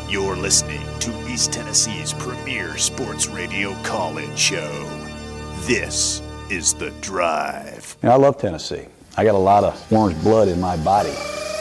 You're listening to East Tennessee's premier sports radio call-in show. This is The Drive. I love Tennessee. I got a lot of orange blood in my body.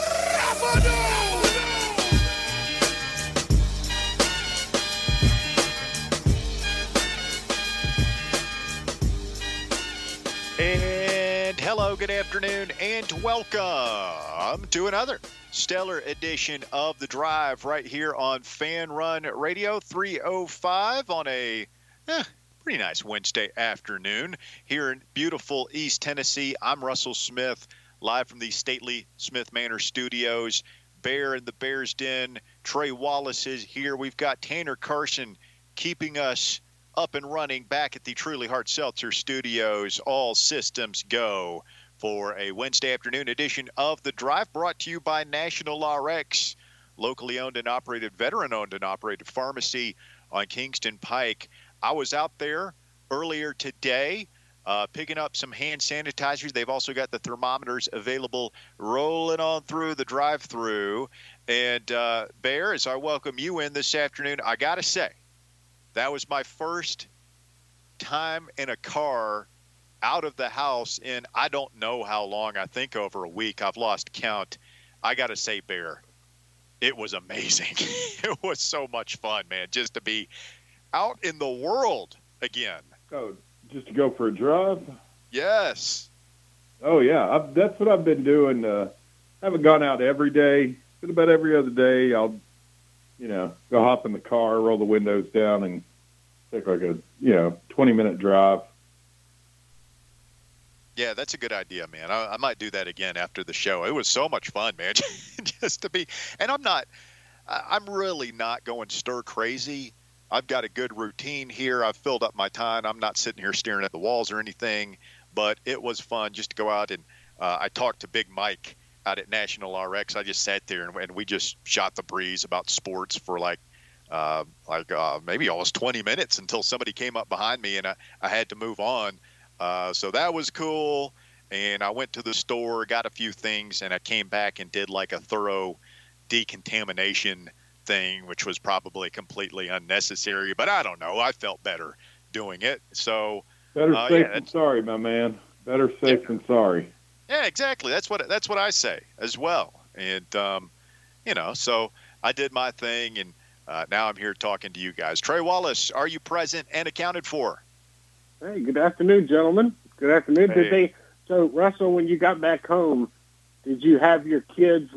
And hello, good afternoon, and welcome to another stellar edition of The Drive right here on Fan Run Radio 305 on a pretty nice Wednesday afternoon here in beautiful East Tennessee. I'm Russell Smith, live from the stately Smith Manor Studios. Bear in the Bear's Den. Trey Wallace is here. We've got Tanner Carson keeping us up and running back at the Truly Hard Seltzer Studios. All systems go for a Wednesday afternoon edition of The Drive, brought to you by National RX, locally owned and operated, veteran-owned and operated pharmacy on Kingston Pike. I was out there earlier today picking up some hand sanitizers. They've also got the thermometers available, rolling on through the drive-through. And, Bear, as I welcome you in this afternoon, I got to say, that was my first time in a car out of the house in I don't know how long. I think over a week. I've lost count. I got to say, Bear, it was amazing. It was so much fun, man, just to be out in the world again. Oh, just to go for a drive? Yes. Oh, yeah. That's what I've been doing. I haven't gone out every day, but about every other day I'll go hop in the car, roll the windows down, and take like a 20-minute drive. Yeah, that's a good idea, man. I might do that again after the show. It was so much fun, man, just to be. And I'm really not going stir crazy. I've got a good routine here. I've filled up my time. I'm not sitting here staring at the walls or anything, but it was fun just to go out and I talked to Big Mike out at National RX. I just sat there and we just shot the breeze about sports for maybe almost 20 minutes until somebody came up behind me and I had to move on. So that was cool. And I went to the store, got a few things, and I came back and did like a thorough decontamination thing, which was probably completely unnecessary, but I don't know. I felt better doing it. So better safe than sorry, my man. Better safe than sorry. Yeah, exactly. That's what I say as well. And, so I did my thing, and now I'm here talking to you guys. Trey Wallace, are you present and accounted for? Hey, good afternoon, gentlemen. Good afternoon. Hey. So, Russell, when you got back home, did you have your kids,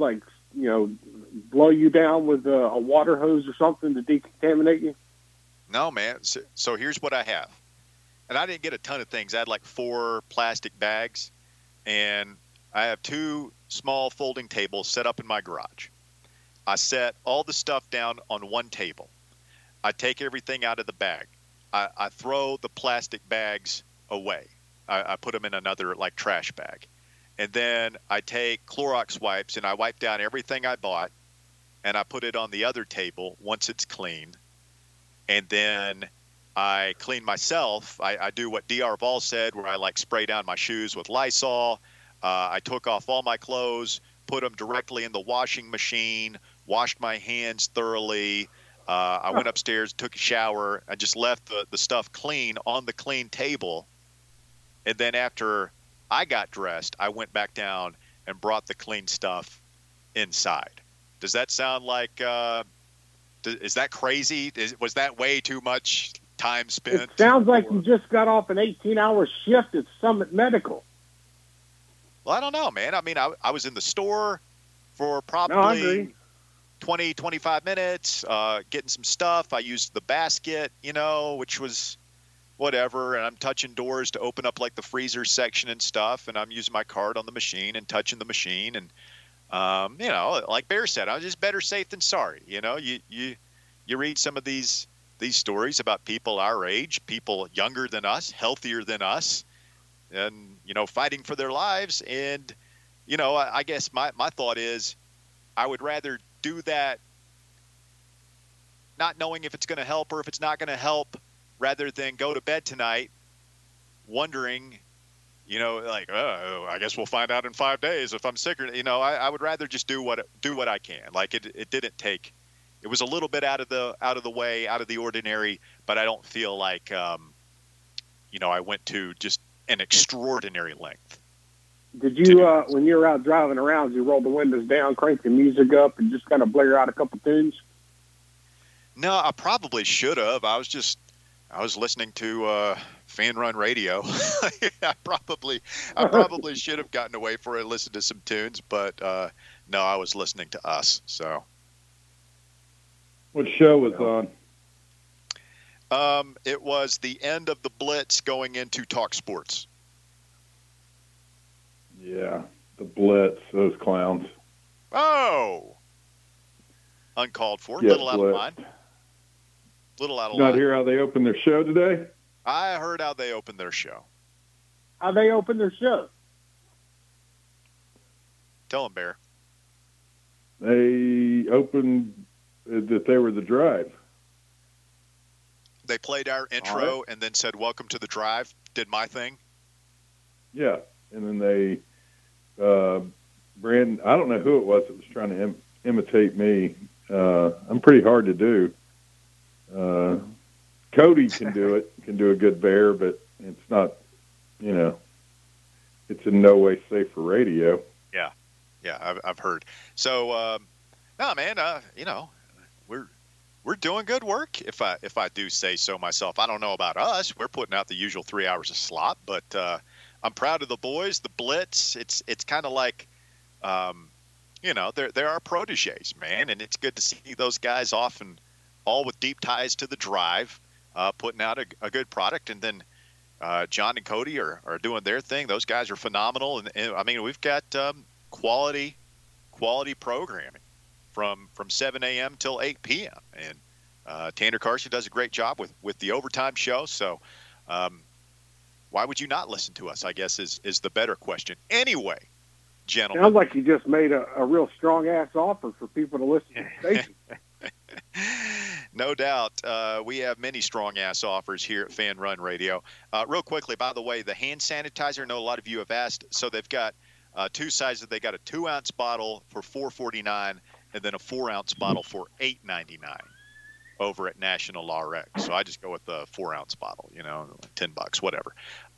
blow you down with a water hose or something to decontaminate you? No, man. So here's what I have. And I didn't get a ton of things. I had like 4 plastic bags. And I have 2 small folding tables set up in my garage. I set all the stuff down on one table. I take everything out of the bag. I throw the plastic bags away. I put them in another trash bag. And then I take Clorox wipes and I wipe down everything I bought and I put it on the other table once it's clean. And then I clean myself. I do what DR Vol said, where I spray down my shoes with Lysol. I took off all my clothes, put them directly in the washing machine, washed my hands thoroughly. I went upstairs, took a shower. I just left the stuff clean on the clean table. And then after I got dressed, I went back down and brought the clean stuff inside. Does that sound like is that crazy? Was that way too much time spent? It sounds like you just got off an 18-hour shift at Summit Medical. Well, I don't know, man. I mean, I was in the store for probably 20, 25 minutes, getting some stuff. I used the basket, which was whatever, and I'm touching doors to open up the freezer section and stuff, and I'm using my card on the machine and touching the machine. And, like Bear said, I'm just better safe than sorry. You read some of these stories about people our age, people younger than us, healthier than us, and, fighting for their lives. And, I guess my thought is I would rather do that not knowing if it's going to help or if it's not going to help, rather than go to bed tonight wondering, I guess we'll find out in 5 days if I'm sick or, I would rather just do what I can. It didn't take it was a little bit out of the way, out of the ordinary, but I don't feel like I went to just an extraordinary length. Did you, when you were out driving around, you roll the windows down, crank the music up, and just kind of blare out a couple tunes? No, I probably should have. I was listening to Fan Run Radio. I probably should have gotten away for it and listened to some tunes, but no, I was listening to us. So, what show was on? It was the end of the Blitz going into Talk Sports. Yeah, the Blitz, those clowns. Oh, uncalled for, Yes, little out of line. Little out of line. line. Not hear how they opened their show today? I heard how they opened their show. How they opened their show? Tell them, Bear. They opened that they were the Drive. They played our intro and then said, "Welcome to the Drive." Did my thing. Yeah, and then they, Brandon, I don't know who it was that was trying to imitate me. I'm pretty hard to do. Cody can do it, can do a good Bear, but it's not, it's in no way safe for radio. Yeah, I've heard. So, no, man, we're doing good work. If I do say so myself. I don't know about us. We're putting out the usual 3 hours of slop, but I'm proud of the boys. The Blitz. It's kind of like, they're our proteges, man, and it's good to see those guys off and all with deep ties to the Drive, putting out a good product, and then John and Cody are doing their thing. Those guys are phenomenal, and I mean, we've got quality programming from 7 a.m. till 8 p.m. And Tanner Carson does a great job with the overtime show. So why would you not listen to us, I guess, is the better question. Anyway, gentlemen. Sounds like you just made a real strong-ass offer for people to listen to the station. No doubt. We have many strong-ass offers here at Fan Run Radio. Real quickly, by the way, the hand sanitizer, I know a lot of you have asked. So they've got two sizes. They got a 2-ounce bottle for $4.49 and then a 4-ounce bottle for $8.99 over at National RX. So I just go with the 4-ounce bottle, $10, whatever.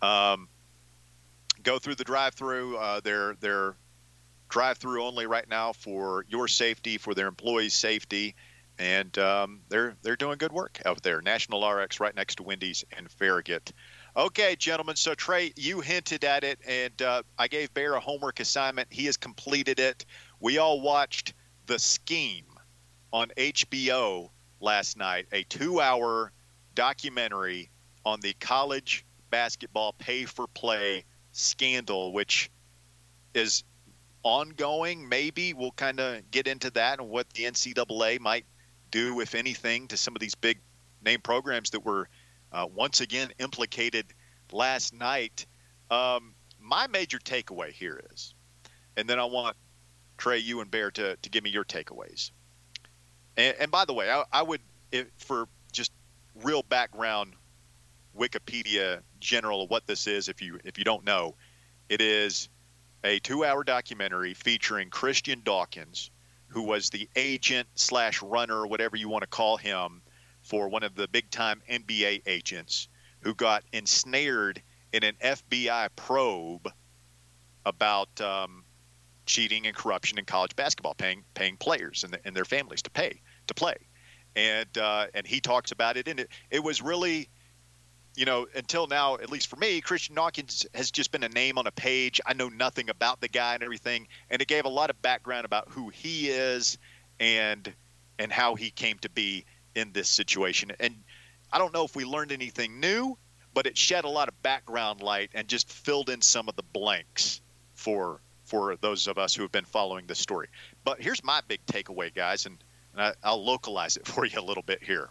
Go through the drive-through. They're drive-through only right now for your safety, for their employees' safety. And they're doing good work out there. National RX right next to Wendy's and Farragut. Okay, gentlemen. So, Trey, you hinted at it, and I gave Bear a homework assignment. He has completed it. We all watched The Scheme on HBO last night, a 2-hour documentary on the college basketball pay-for-play scandal, which is ongoing. Maybe we'll kind of get into that and what the NCAA might do, if anything, to some of these big name programs that were once again implicated last night. My major takeaway here is, and then I want Trey, you and Bear to give me your takeaways. And by the way, I would, for just real background, Wikipedia general of what this is, if you don't know, it is a 2-hour documentary featuring Christian Dawkins, who was the agent / runner, whatever you want to call him, for one of the big-time NBA agents who got ensnared in an FBI probe about cheating and corruption in college basketball, paying players and their families to play. And he talks about it. And it was really, until now, at least for me, Christian Dawkins has just been a name on a page. I know nothing about the guy and everything. And it gave a lot of background about who he is and how he came to be in this situation. And I don't know if we learned anything new, but it shed a lot of background light and just filled in some of the blanks for those of us who have been following this story. But here's my big takeaway, guys, and I'll localize it for you a little bit here.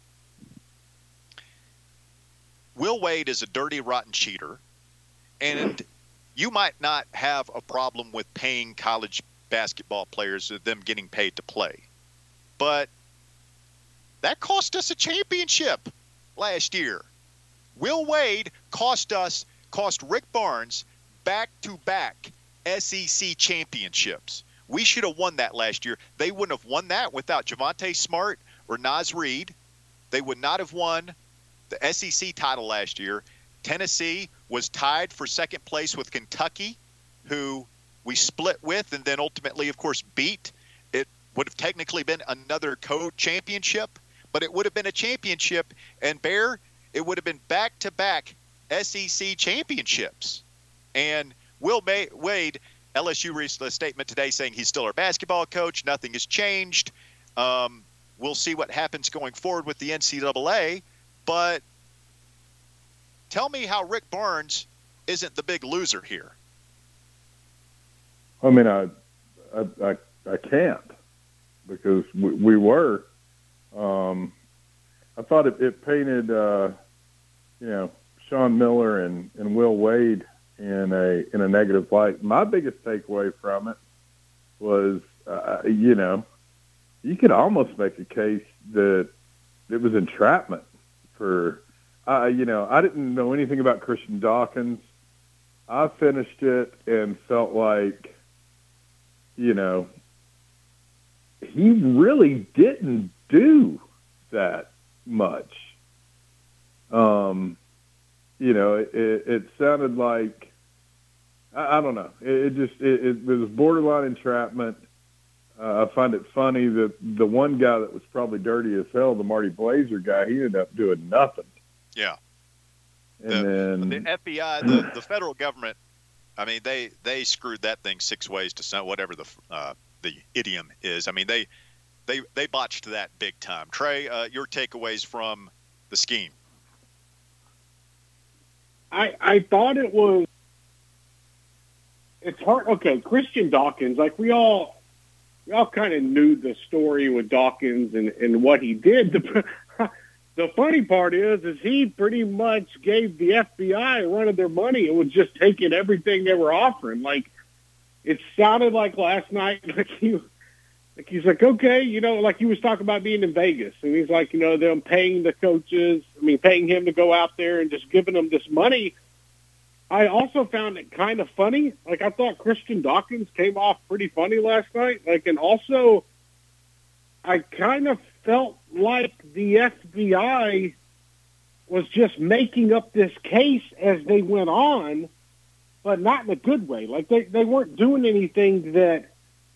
Will Wade is a dirty, rotten cheater, and you might not have a problem with paying college basketball players, them getting paid to play. But that cost us a championship last year. Will Wade cost Rick Barnes back-to-back SEC championships. We should have won that last year. They wouldn't have won that without Javonte Smart or Naz Reid, they would not have won the SEC title last year. Tennessee was tied for second place with Kentucky, who we split with and then ultimately, of course, beat. It would have technically been another co-championship, but it would have been a championship. And, Bear, it would have been back-to-back SEC championships. And Will Wade, LSU released a statement today saying he's still our basketball coach. Nothing has changed. We'll see what happens going forward with the NCAA. But tell me how Rick Barnes isn't the big loser here. I mean, I can't, because we were. I thought it painted, Sean Miller and Will Wade in a negative light. My biggest takeaway from it was, you could almost make a case that it was entrapment for, I didn't know anything about Christian Dawkins. I finished it and felt like, he really didn't do that much. It sounded like, I don't know. It was borderline entrapment. I find it funny that the one guy that was probably dirty as hell, the Marty Blazer guy, he ended up doing nothing. Yeah. And the FBI, the federal government, I mean, they screwed that thing six ways to Sunday, whatever the idiom is. I mean, they botched that big time. Trey, your takeaways from the scheme? I thought it was. It's hard. Okay, Christian Dawkins. Like we all kind of knew the story with Dawkins and what he did. The funny part is he pretty much gave the FBI a run of their money and was just taking everything they were offering. Like, it sounded like last night, he's like, okay, like he was talking about being in Vegas. And he's like, them paying the coaches, paying him to go out there and just giving them this money. I also found it kind of funny. Like, I thought Christian Dawkins came off pretty funny last night. Like, and also I kind of felt like the FBI was just making up this case as they went on, but not in a good way. Like they weren't doing anything that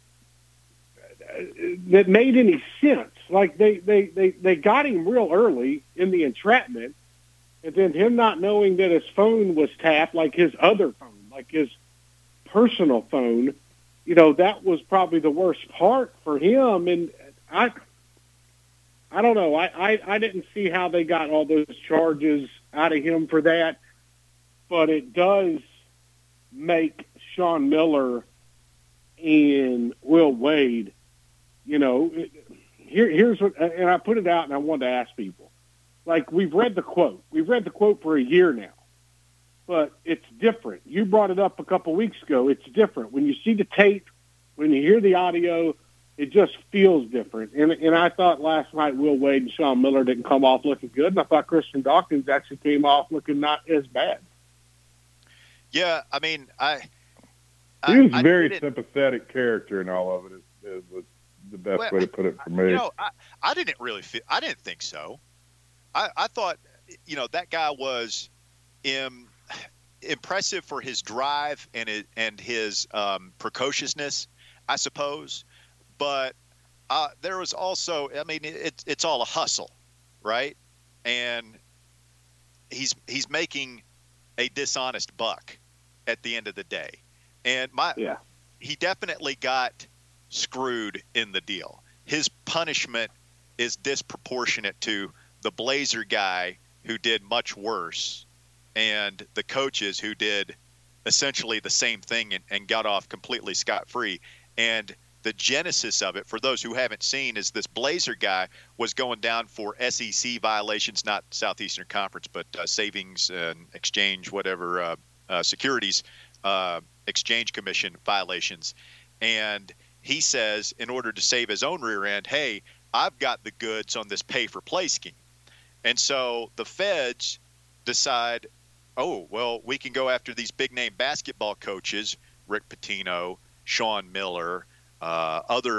made any sense. Like they got him real early in the entrapment, and then him not knowing that his phone was tapped, like his other phone, like his personal phone, that was probably the worst part for him. And I don't know. I didn't see how they got all those charges out of him for that, but it does make Sean Miller and Will Wade, here's what, and I put it out and I wanted to ask people. Like, we've read the quote. We've read the quote for a year now, but it's different. You brought it up a couple weeks ago. It's different. When you see the tape, when you hear the audio, it just feels different. And I thought last night Will Wade and Sean Miller didn't come off looking good, and I thought Christian Dawkins actually came off looking not as bad. Yeah, I mean, he was a very sympathetic character in all of it, is the best way to put it for me. I didn't think so. I thought, that guy was impressive for his drive and his precociousness, I suppose. But there was also, it's all a hustle, right? And he's making a dishonest buck at the end of the day. And he definitely got screwed in the deal. His punishment is disproportionate to the Blazer guy who did much worse and the coaches who did essentially the same thing and got off completely scot-free. And the genesis of it, for those who haven't seen, is this Blazer guy was going down for SEC violations, not Southeastern Conference, but savings and exchange, whatever, securities exchange commission violations. And he says, in order to save his own rear end, hey, I've got the goods on this pay-for-play scheme. And so the feds decide, oh, well, we can go after these big-name basketball coaches, Rick Pitino, Sean Miller, other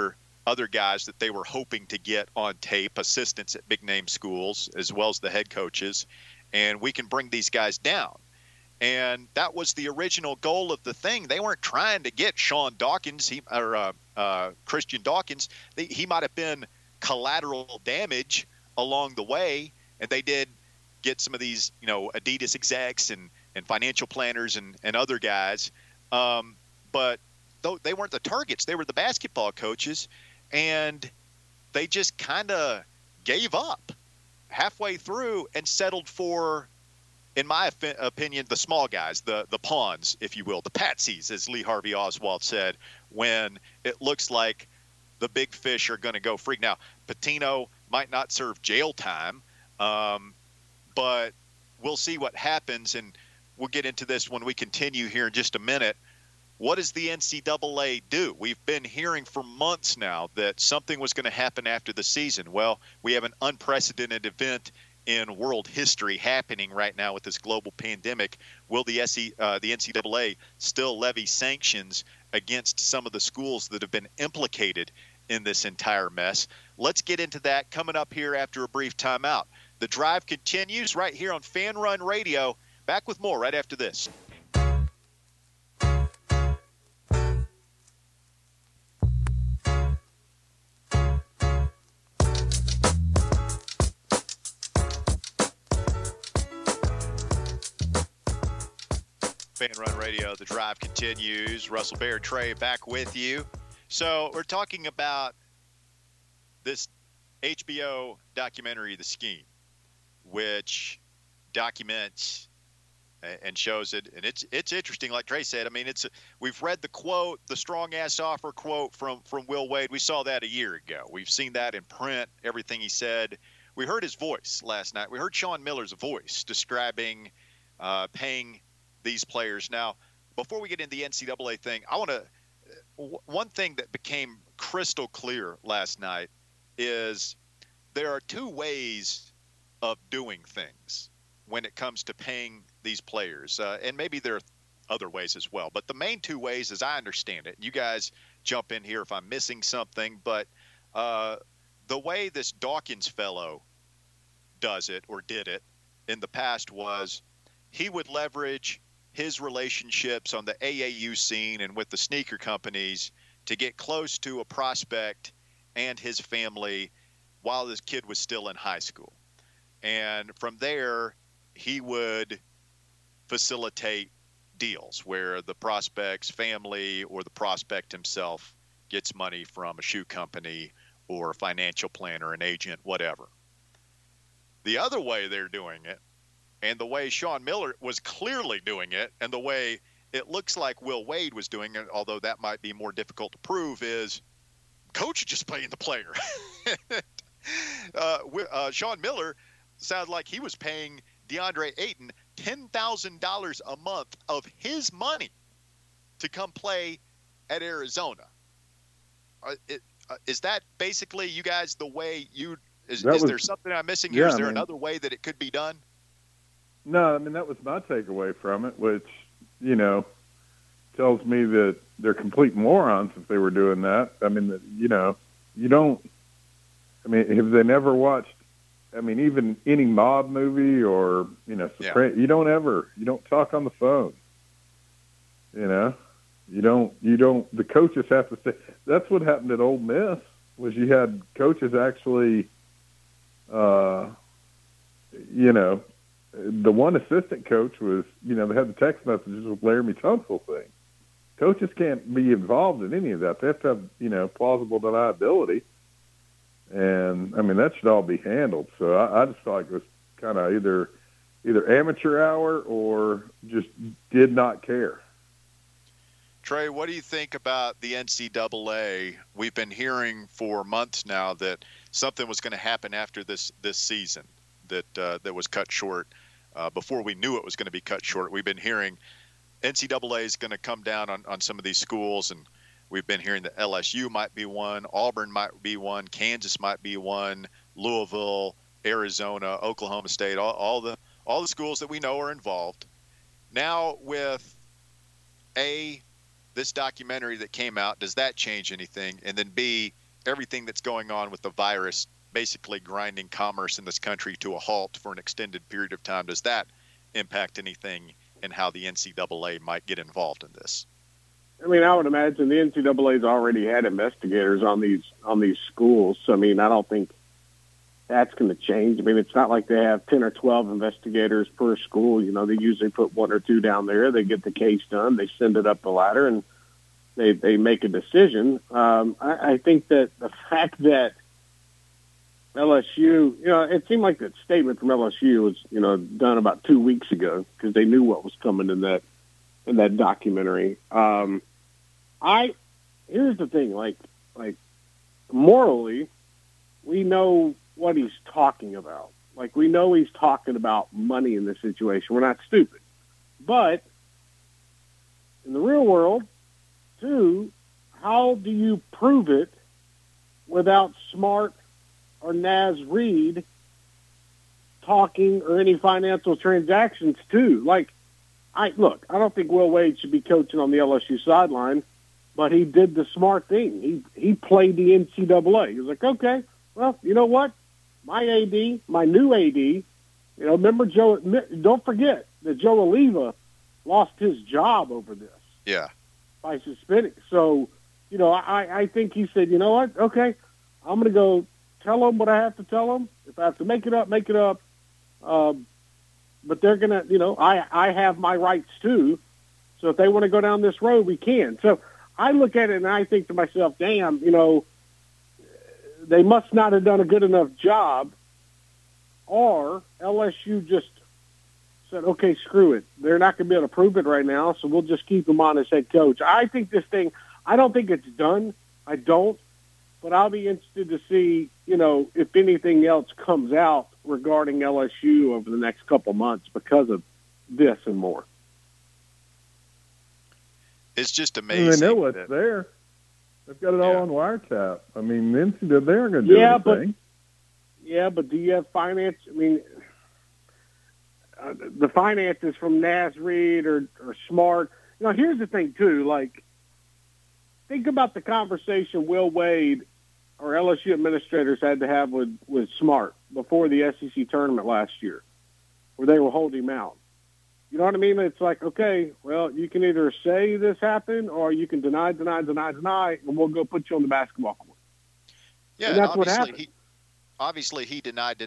other guys that they were hoping to get on tape, assistants at big name schools, as well as the head coaches, and we can bring these guys down. And that was the original goal of the thing. They weren't trying to get Sean Dawkins Christian Dawkins. He might have been collateral damage along the way, and they did get some of these, Adidas execs and financial planners and other guys. But they weren't the targets. They were the basketball coaches, and they just kind of gave up halfway through and settled for, in my opinion, the small guys, the pawns, if you will, the patsies, as Lee Harvey Oswald said, when it looks like the big fish are going to go free. Now, Pitino might not serve jail time, but we'll see what happens, and we'll get into this when we continue here in just a minute. What does the NCAA do? We've been hearing for months now that something was going to happen after the season. Well, we have an unprecedented event in world history happening right now with this global pandemic. Will the NCAA still levy sanctions against some of the schools that have been implicated in this entire mess? Let's get into that coming up here after a brief timeout. The Drive continues right here on Fan Run Radio. Back with more right after this. Fan Run Radio, The Drive continues. Russell Bear, Trey, back with you. So we're talking about this HBO documentary, The Scheme, which documents and shows it. And it's interesting, like Trey said. I mean, we've read the quote, the strong-ass offer quote from Will Wade. We saw that a year ago. We've seen that in print, everything he said. We heard his voice last night. We heard Sean Miller's voice describing paying these players. Now, before we get into the NCAA thing, one thing that became crystal clear last night is there are two ways of doing things when it comes to paying these players. And maybe there are other ways as well. But the main two ways, as I understand it, you guys jump in here if I'm missing something, but the way this Dawkins fellow does it or did it in the past was he would leverage his relationships on the AAU scene and with the sneaker companies to get close to a prospect and his family while this kid was still in high school. And from there, he would facilitate deals where the prospect's family or the prospect himself gets money from a shoe company or a financial planner, an agent, whatever. The other way they're doing it, and the way Sean Miller was clearly doing it, and the way it looks like Will Wade was doing it, although that might be more difficult to prove, is coach just paying the player. Sean Miller sounded like he was paying DeAndre Ayton $10,000 a month of his money to come play at Arizona. Is that basically, you guys, the way you – is there something I'm missing here? Is there another way that it could be done? No, I mean, that was my takeaway from it, which, tells me that they're complete morons if they were doing that. I mean, you don't – I mean, have they never watched – I mean, even any mob movie or, you don't talk on the phone, you don't, the coaches have to say, that's what happened at Ole Miss, was you had coaches actually, the one assistant coach was, they had the text messages with Laramie Tunsil thing. Coaches can't be involved in any of that. They have to have, plausible deniability. And, I mean, that should all be handled. So I just thought it was kind of either amateur hour or just did not care. Trey, what do you think about the NCAA? We've been hearing for months now that something was going to happen after this season that was cut short. Before we knew it was going to be cut short, we've been hearing NCAA is going to come down on some of these schools, and we've been hearing that LSU might be one, Auburn might be one, Kansas might be one, Louisville, Arizona, Oklahoma State, all the schools that we know are involved. Now with this documentary that came out, does that change anything? And then B, everything that's going on with the virus basically grinding commerce in this country to a halt for an extended period of time, does that impact anything in how the NCAA might get involved in this? I mean, I would imagine the NCAA's already had investigators on these schools. So, I mean, I don't think that's going to change. I mean, it's not like they have 10 or 12 investigators per school. You know, they usually put 1 or 2 down there. They get the case done. They send it up the ladder, and they make a decision. I think that the fact that LSU, you know, it seemed like that statement from LSU was, you know, done about 2 weeks ago because they knew what was coming in that documentary. Here's the thing, like morally, we know what he's talking about. Like, we know he's talking about money in this situation. We're not stupid. But in the real world, too, how do you prove it without Smart or Naz Reid talking or any financial transactions, too? Like, I don't think Will Wade should be coaching on the LSU sideline, but he did the smart thing. He played the NCAA. He was like, okay, well, you know what? My new AD, you know, remember Joe, don't forget that Joe Oliva lost his job over this. Yeah. By suspending. So, you know, I think he said, you know what? Okay, I'm going to go tell them what I have to tell them. If I have to make it up, make it up. But they're going to, you know, I have my rights too. So if they want to go down this road, we can. So I look at it and I think to myself, damn, you know, they must not have done a good enough job, or LSU just said, okay, screw it. They're not going to be able to prove it right now, so we'll just keep him on as head coach. I think this thing, I don't think it's done. I don't. But I'll be interested to see, you know, if anything else comes out regarding LSU over the next couple months because of this and more. It's just amazing. They know what's there. They've got it all on wiretap. I mean, the NCAA, they aren't going to do anything. But do you have finance? I mean, the finances from Naz Reid or Smart. You know, here's the thing, too. Like, think about the conversation Will Wade or LSU administrators had to have with Smart before the SEC tournament last year, where they were holding him out. You know what I mean? It's like, okay, well, you can either say this happened or you can deny, and we'll go put you on the basketball court. Yeah, and that's what happened. Obviously, he denied,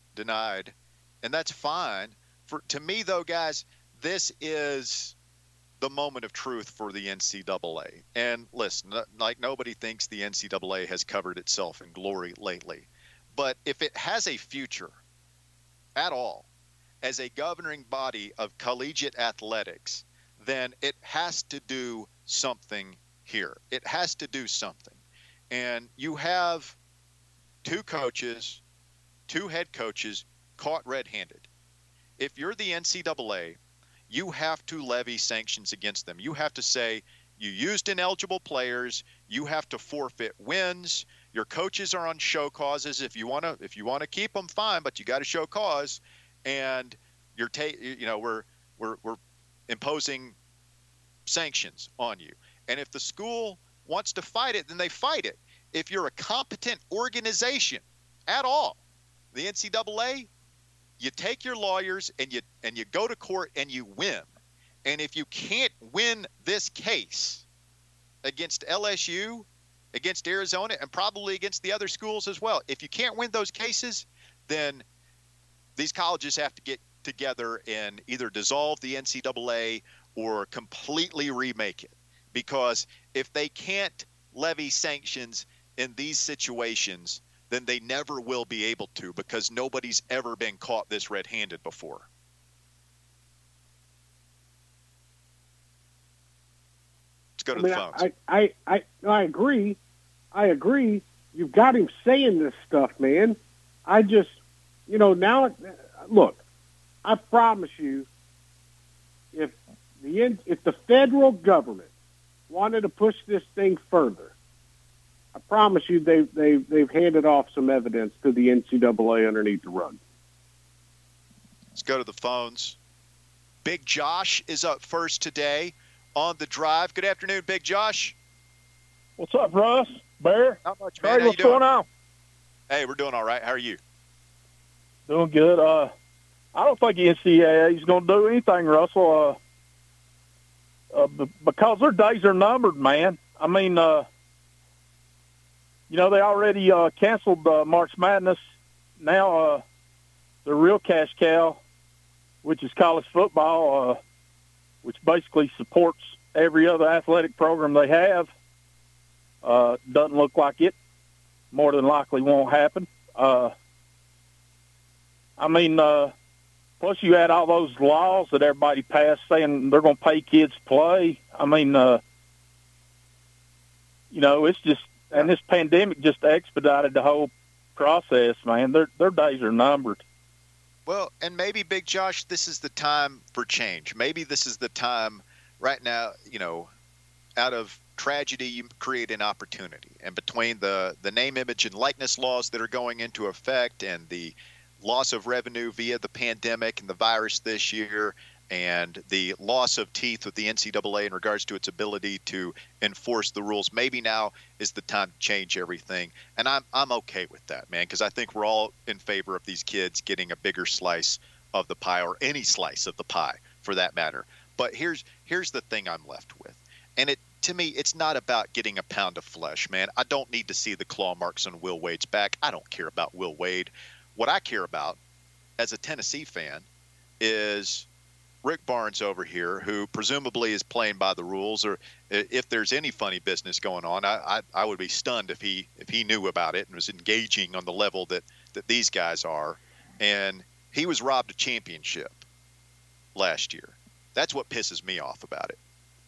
and that's fine. To me, though, guys, this is the moment of truth for the NCAA. And listen, like, nobody thinks the NCAA has covered itself in glory lately. But if it has a future at all as a governing body of collegiate athletics, then it has to do something here. It has to do something. And you have two head coaches caught red-handed. If you're the NCAA, you have to levy sanctions against them. You have to say, you used ineligible players, you have to forfeit wins, your coaches are on show causes. If you want to keep them, fine, but you got to show cause, and we're imposing sanctions on you. And if the school wants to fight it, then they fight it. If you're a competent organization at all, the NCAA, you take your lawyers and you go to court and you win. And if you can't win this case against LSU, against Arizona, and probably against the other schools as well, if you can't win those cases, then these colleges have to get together and either dissolve the NCAA or completely remake it. Because if they can't levy sanctions in these situations, then they never will be able to, because nobody's ever been caught this red-handed before. Let's go to the phones. I agree. You've got him saying this stuff, man. I just, now, look, I promise you, if the federal government wanted to push this thing further, I promise you they've handed off some evidence to the NCAA underneath the rug. Let's go to the phones. Big Josh is up first today on the drive. Good afternoon, Big Josh. What's up, Russ? Bear, Not much, man. Trey, How you what's going doing? on? Hey, we're doing all right. How are you? Doing good. I don't think the NCAA is going to do anything, Russell, because their days are numbered, man. I mean, they already canceled March Madness. Now the real cash cow, which is college football, which basically supports every other athletic program they have, doesn't look like it. More than likely won't happen. Plus you add all those laws that everybody passed saying they're going to pay kids to play. I mean, it's just, and this pandemic just expedited the whole process, man. Their days are numbered. Well, and maybe, Big Josh, this is the time for change. Maybe this is the time right now, out of tragedy, you create an opportunity. And between the name, image, and likeness laws that are going into effect and the loss of revenue via the pandemic and the virus this year and the loss of teeth with the NCAA in regards to its ability to enforce the rules, maybe now is the time to change everything. And I'm okay with that, man, because I think we're all in favor of these kids getting a bigger slice of the pie, or any slice of the pie for that matter. But here's the thing I'm left with. And to me, it's not about getting a pound of flesh, man. I don't need to see the claw marks on Will Wade's back. I don't care about Will Wade. What I care about as a Tennessee fan is Rick Barnes over here, who presumably is playing by the rules, or if there's any funny business going on, I would be stunned if he knew about it and was engaging on the level that these guys are. And he was robbed a championship last year. That's what pisses me off about it.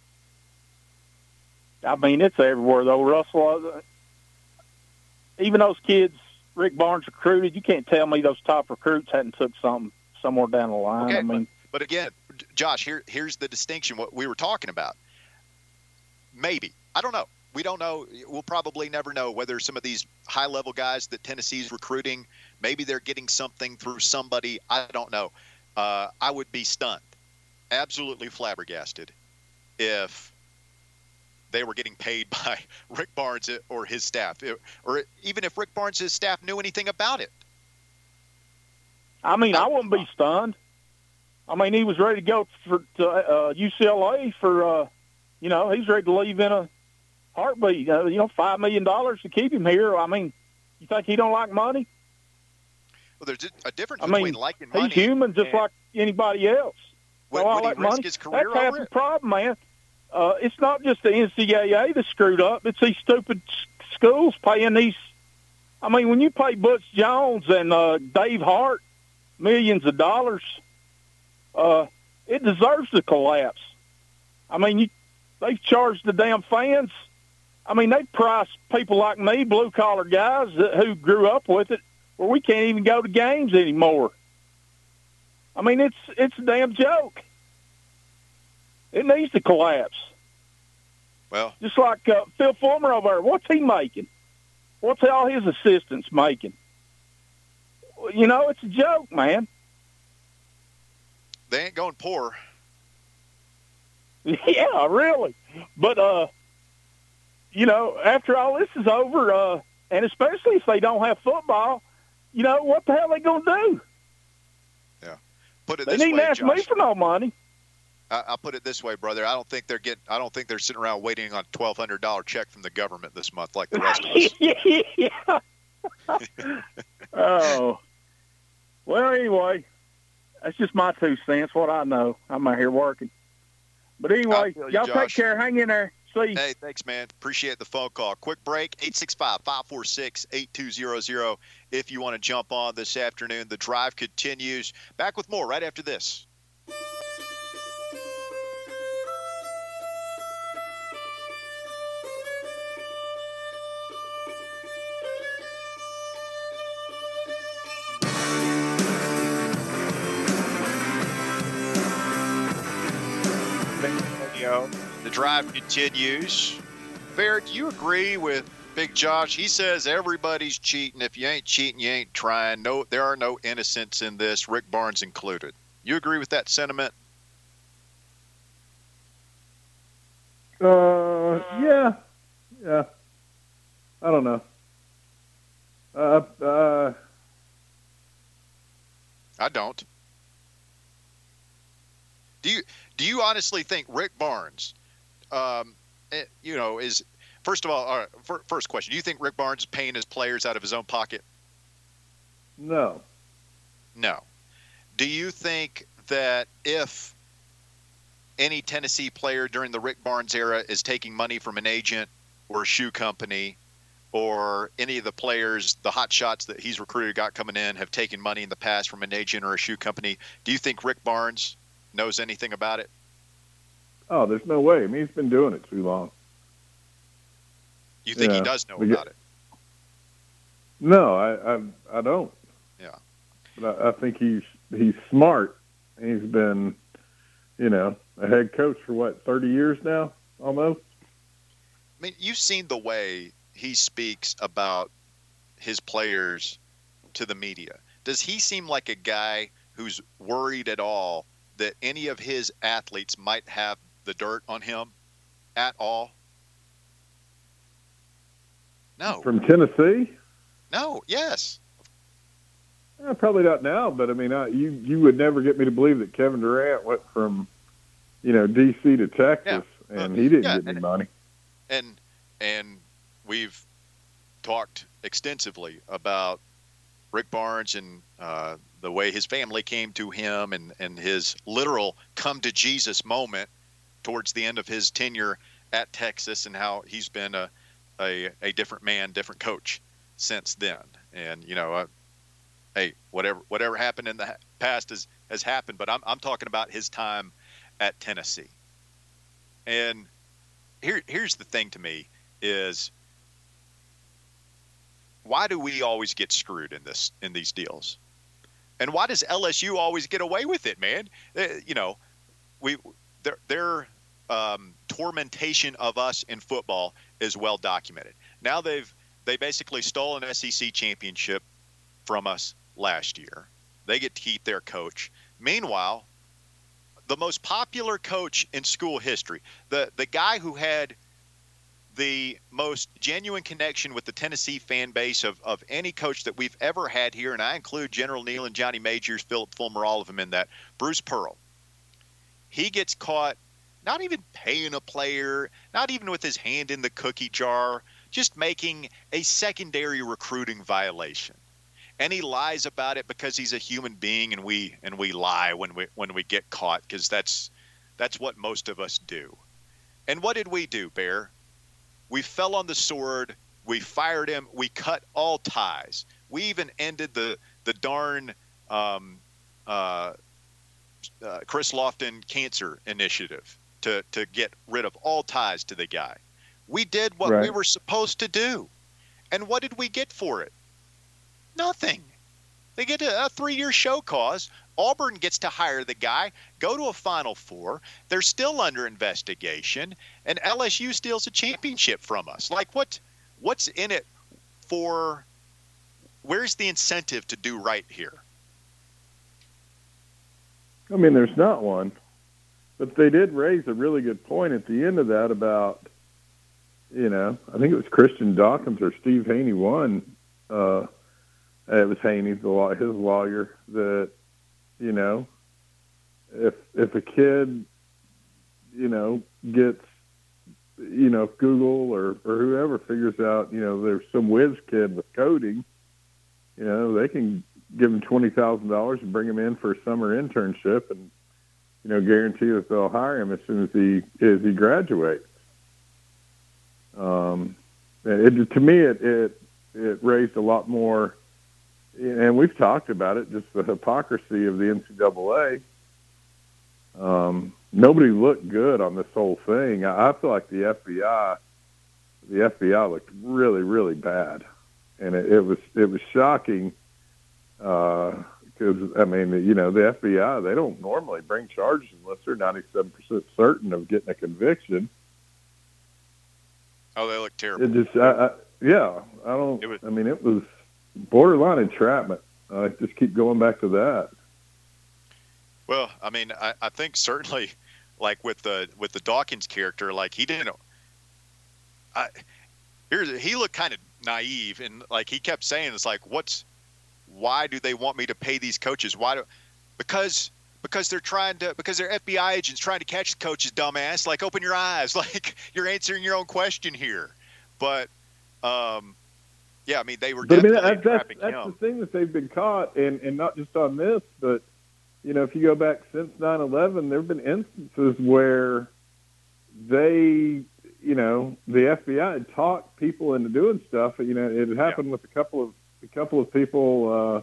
I mean, it's everywhere, though, Russell. Even those kids Rick Barnes recruited, you can't tell me those top recruits hadn't took something somewhere down the line. Okay, I mean, but again, Josh, here's the distinction, what we were talking about. Maybe. I don't know. We don't know. We'll probably never know whether some of these high-level guys that Tennessee's recruiting, maybe they're getting something through somebody. I don't know. I would be stunned, absolutely flabbergasted, if they were getting paid by Rick Barnes or his staff, or even if Rick Barnes' staff knew anything about it. I mean, I wouldn't be stunned. I mean, he was ready to go to UCLA for, he's ready to leave in a heartbeat. $5 million to keep him here. I mean, you think he don't like money? Well, there's a difference between liking money. He's human just like anybody else. Would he risk his career That's half over the it? problem, man. It's not just the NCAA that's screwed up. It's these stupid schools paying these. I mean, when you pay Butch Jones and Dave Hart millions of dollars, it deserves to collapse. I mean, they've charged the damn fans. I mean, they price people like me, blue-collar guys who grew up with it, where we can't even go to games anymore. I mean, it's a damn joke. It needs to collapse. Well, just like Phil Fulmer over there. What's he making? What's all his assistants making? It's a joke, man. They ain't going poor. Yeah, really. But, after all this is over, and especially if they don't have football, what the hell are they going to do? Yeah. Put it they this way, needn't ask Josh. me for no money. I'll put it this way, brother. I don't think they're sitting around waiting on a $1,200 check from the government this month like the rest of us. Yeah. Oh. Well, anyway, that's just my 2 cents, what I know. I'm out here working. But anyway, y'all take care. Hang in there. See you. Hey, thanks, man. Appreciate the phone call. Quick break, 865-546-8200 if you want to jump on this afternoon. The drive continues. Back with more right after this. The drive continues. Bear, do you agree with Big Josh? He says everybody's cheating. If you ain't cheating, you ain't trying. No, there are no innocents in this, Rick Barnes included. You agree with that sentiment? Yeah. I don't know. I don't. Do you honestly think Rick Barnes, is first of all, first question? Do you think Rick Barnes is paying his players out of his own pocket? No. No. Do you think that if any Tennessee player during the Rick Barnes era is taking money from an agent or a shoe company, or any of the players, the hot shots that he's recruited got coming in, have taken money in the past from an agent or a shoe company, do you think Rick Barnes knows anything about it? Oh, there's no way. I mean, he's been doing it too long. You think he does know about it? No, I don't. Yeah. But I think he's smart. He's been, a head coach for 30 years now, almost. I mean, you've seen the way he speaks about his players to the media. Does he seem like a guy who's worried at all that any of his athletes might have the dirt on him at all? No. From Tennessee? No, yes. Probably not now, but I mean, you would never get me to believe that Kevin Durant went from, D.C. to Texas, and he didn't get any money. And we've talked extensively about Rick Barnes and the way his family came to him and his literal come to Jesus moment towards the end of his tenure at Texas, and how he's been a different man, different coach since then. And, hey, whatever happened in the past has happened, but I'm talking about his time at Tennessee. And here's the thing to me is, why do we always get screwed in these deals? And why does LSU always get away with it, man? Their tormentation of us in football is well documented. Now they basically stole an SEC championship from us last year. They get to keep their coach. Meanwhile, the most popular coach in school history, the guy who had the most genuine connection with the Tennessee fan base of any coach that we've ever had here, and I include General Neal and Johnny Majors, Philip Fulmer, all of them in that, Bruce Pearl. He gets caught not even paying a player, not even with his hand in the cookie jar, just making a secondary recruiting violation. And he lies about it because he's a human being, and we lie when we get caught, because that's what most of us do. And what did we do, Bear? We fell on the sword. We fired him. We cut all ties. We even ended the darn Chris Lofton Cancer Initiative to get rid of all ties to the guy. We did what we were supposed to do. And what did we get for it? Nothing. They get a 3-year show cause. Auburn gets to hire the guy, go to a Final Four. They're still under investigation, and LSU steals a championship from us. Like, what's in it for? Where's the incentive to do right here? I mean, there's not one. But they did raise a really good point at the end of that about, I think it was Christian Dawkins or Steve Haney won. It was Haney, his lawyer, that, if a kid, gets, Google or whoever figures out, there's some whiz kid with coding, they can give him $20,000 and bring him in for a summer internship and, guarantee that they'll hire him as soon as he graduates. To me, it raised a lot more, and we've talked about it, just the hypocrisy of the NCAA. Nobody looked good on this whole thing. I feel like the FBI looked really, really bad, and it was shocking. Because, the FBI, they don't normally bring charges unless they're 97% certain of getting a conviction. Oh, they look terrible. It just, it was borderline entrapment. I just keep going back to that. Well, I think certainly, like with the Dawkins character, like he didn't. he looked kind of naive, and like he kept saying, it's like, why do they want me to pay these coaches? Because they're because they're FBI agents trying to catch the coaches, dumbass. Like, open your eyes. Like, you're answering your own question here. But, yeah, I mean, they were definitely trapping him. That's the thing that they've been caught, and not just on this, but, if you go back since 9/11, there have been instances where they, the FBI had talked people into doing stuff. It had happened with a couple of people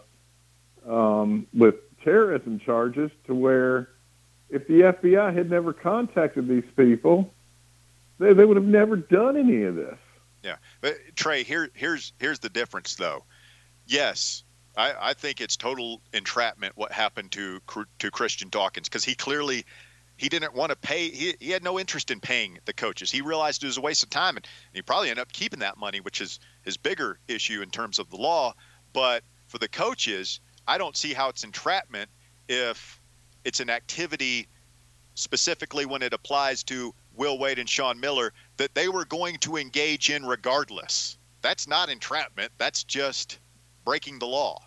with terrorism charges, to where if the FBI had never contacted these people, they would have never done any of this. Yeah, but Trey, here's the difference, though. Yes, I think it's total entrapment what happened to Christian Dawkins, because he didn't want to pay. He had no interest in paying the coaches. He realized it was a waste of time, and he probably ended up keeping that money, which is his bigger issue in terms of the law. But for the coaches, I don't see how it's entrapment if it's an activity, specifically when it applies to Will Wade and Sean Miller, that they were going to engage in regardless. That's not entrapment. That's just breaking the law.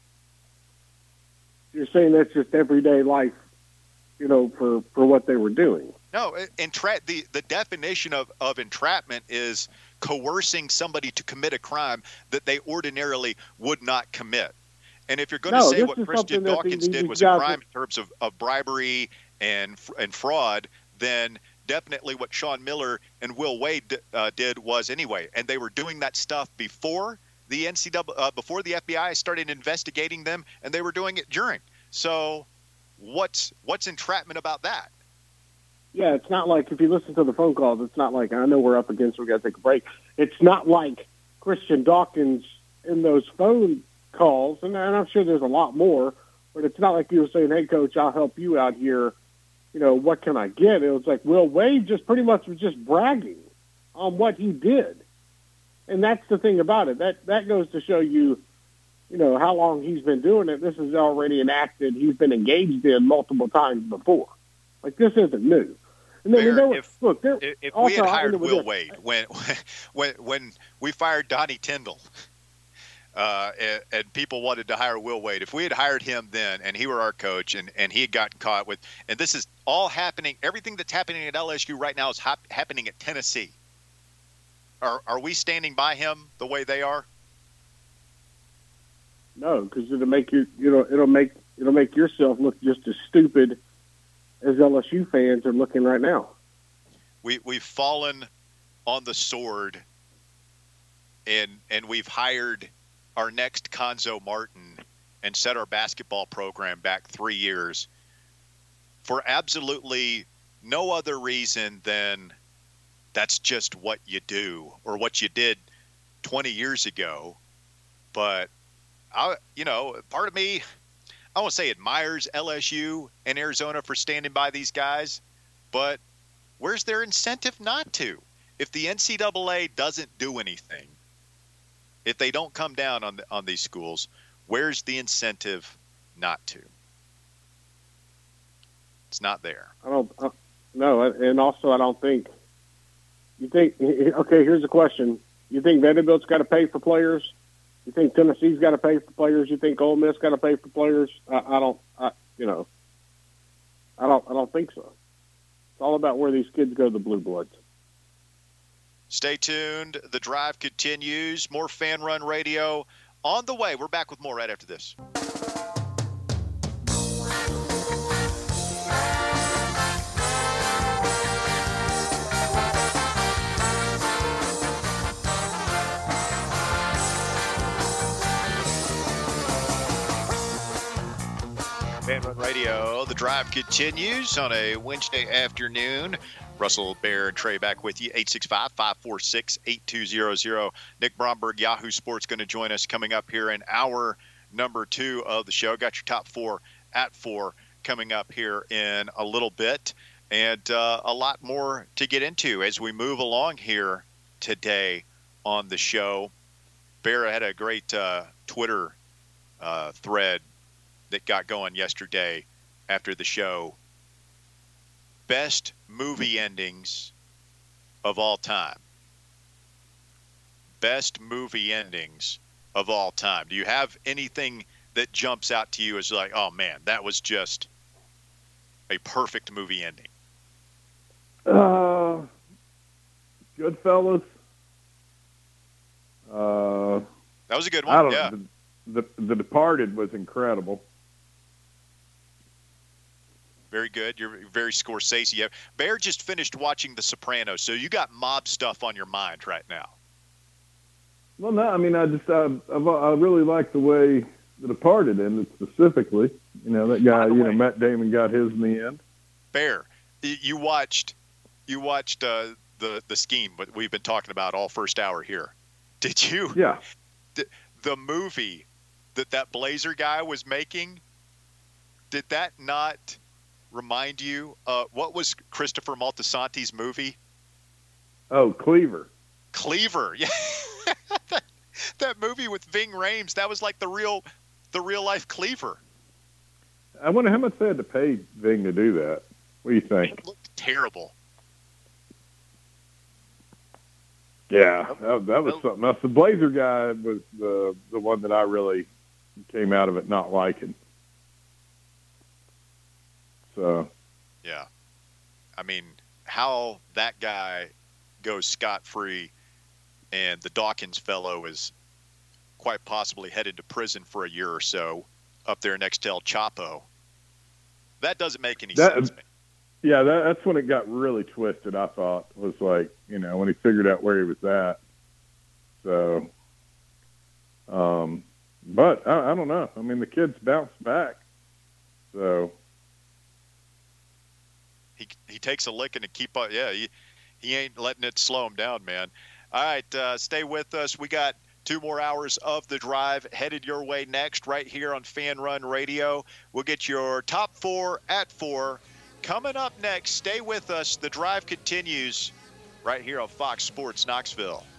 You're saying that's just everyday life, for what they were doing. No, the definition of entrapment is coercing somebody to commit a crime that they ordinarily would not commit. And if you're going to say what Christian Dawkins did was a crime in terms of bribery and fraud, then definitely what Sean Miller and Will Wade did was anyway. And they were doing that stuff before the before the FBI started investigating them, and they were doing it during. So what's entrapment about that? Yeah, it's not like, if you listen to the phone calls, it's not like, I know we're up against, we got to take a break. It's not like Christian Dawkins in those phone calls, and I'm sure there's a lot more, but it's not like you were saying, hey, Coach, I'll help you out here. What can I get? It was like Will Wade just pretty much was just bragging on what he did. And that's the thing about it. That goes to show you, how long he's been doing it. This is already enacted. He's been engaged in multiple times before. Like, this isn't new. And then, if we had hired Will Wade when we fired Donnie Tyndall, and people wanted to hire Will Wade, if we had hired him then and he were our coach and he had gotten caught with, and this is all happening, everything that's happening at LSU right now is happening at Tennessee. Are we standing by him the way they are? No, because it'll make you, it'll make yourself look just as stupid as LSU fans are looking right now. We've fallen on the sword, and we've hired our next Conzo Martin and set our basketball program back 3 years for absolutely no other reason than that's just what you do, or what you did 20 years ago. But part of me, I won't say admires LSU and Arizona for standing by these guys, but where's their incentive not to? If the NCAA doesn't do anything, if they don't come down on these schools, where's the incentive not to? It's not there. No, and also I don't think. You think? Okay, here's a question. You think Vanderbilt's got to pay for players? You think Tennessee's got to pay for players? You think Ole Miss got to pay for players? I don't think so. It's all about where these kids go to the Blue Bloods. Stay tuned. The drive continues. More Fan Run Radio on the way. We're back with more right after this. Fan Run Radio, the drive continues on a Wednesday afternoon. Russell, Bear, and Trey back with you. 865-546-8200. Nick Bromberg, Yahoo Sports, going to join us coming up here in hour number 2 of the show. Got your top 4 at 4 coming up here in a little bit. And a lot more to get into as we move along here today on the show. Bear had a great Twitter thread that got going yesterday after the show. Best movie endings of all time. best movie endings of all time? Do you have anything that jumps out to you as like, oh man, that was just a perfect movie ending? Goodfellas. That was a good one. I don't yeah. know. The Departed was incredible. Very good. You're very Scorsese. Yeah. Bear just finished watching The Sopranos, so you got mob stuff on your mind right now. Well, no, I mean, I really like the way The Departed ended specifically. You know, that guy, Matt Damon got his in the end. Bear, you watched the Scheme, what we've been talking about all first hour here. Did you? Yeah. The movie that Blazer guy was making, did that not remind you? What was Christopher Moltisanti's movie? Oh, Cleaver. Cleaver, yeah. that movie with Ving Rhames, that was like the real life Cleaver. I wonder how much they had to pay Ving to do that. What do you think? It looked terrible. Yeah, that was something else. The Blazer guy was the one that I really came out of it not liking. So. Yeah. I mean, how that guy goes scot-free and the Dawkins fellow is quite possibly headed to prison for a year or so up there next to El Chapo. That doesn't make any sense to me. Yeah, that's when it got really twisted, I thought, was like, when he figured out where he was at. So, but I don't know. I mean, the kid's bounced back. So. He takes a licking to keep up. Yeah, he ain't letting it slow him down, man. All right, stay with us. We got 2 more hours of The Drive headed your way next right here on Fan Run Radio. We'll get your top 4 at 4. Coming up next, stay with us. The Drive continues right here on Fox Sports Knoxville.